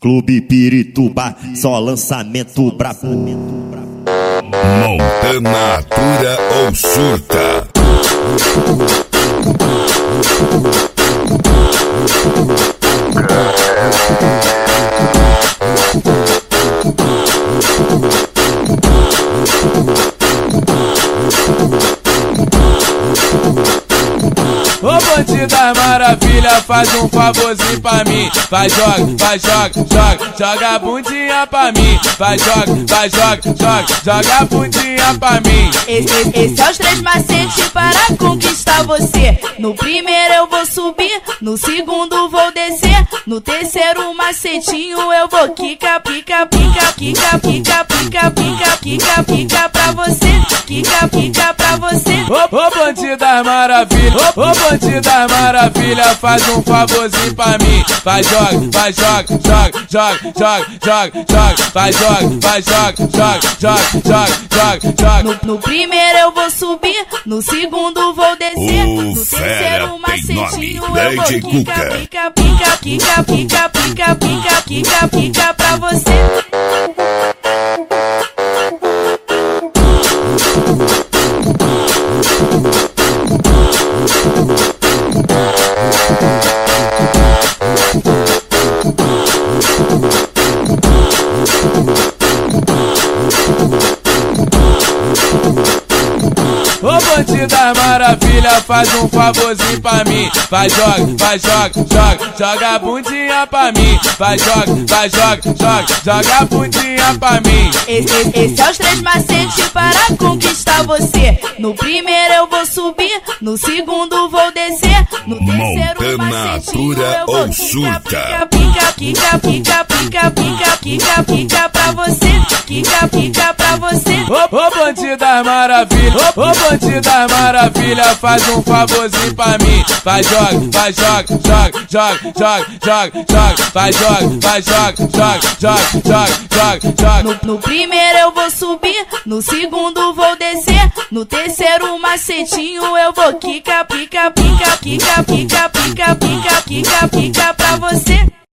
Clube Pirituba, só lançamento brabo. Montana atura ou surta? Ô bandida maravilha, faz um favorzinho pra mim. Vai, joga a bundinha pra mim. Vai, joga a bundinha pra mim. Esse é os 3 macetes para conquistar você. No primeiro eu vou subir, no segundo vou descer, no terceiro macetinho eu vou quica, pica, pica, pica, pica, pica, pica, pica, pica pra você, pica, pica pra você. Ô bandida maravilha, ô bandida maravilha, faz um favorzinho pra mim. Vai, joga, joga. No primeiro eu vou subir, no segundo vou descer, no terceiro macetinho eu vou quica, pica, pica, pica, pica, pica, pica, pica, pica pra você. Ô bandida maravilha, faz um favorzinho pra mim. Vai, joga a bundinha pra mim. Vai, joga a bundinha pra mim. Esse é os 3 macetes para conquistar você. No primeiro eu vou subir, no segundo vou descer, no terceiro macetinho eu vou quica, pica, pica, pica, pica, pica, pica, pica pra você, pica, pica pra você. Ô bandida maravilha, ô bandida maravilha, faz um favorzinho pra mim. Vai, joga. Vai, joga. No primeiro eu vou subir, no segundo vou descer, no terceiro macetinho eu vou quica, pica, pica, pica, pica, pica, pica, pica, pica pra você.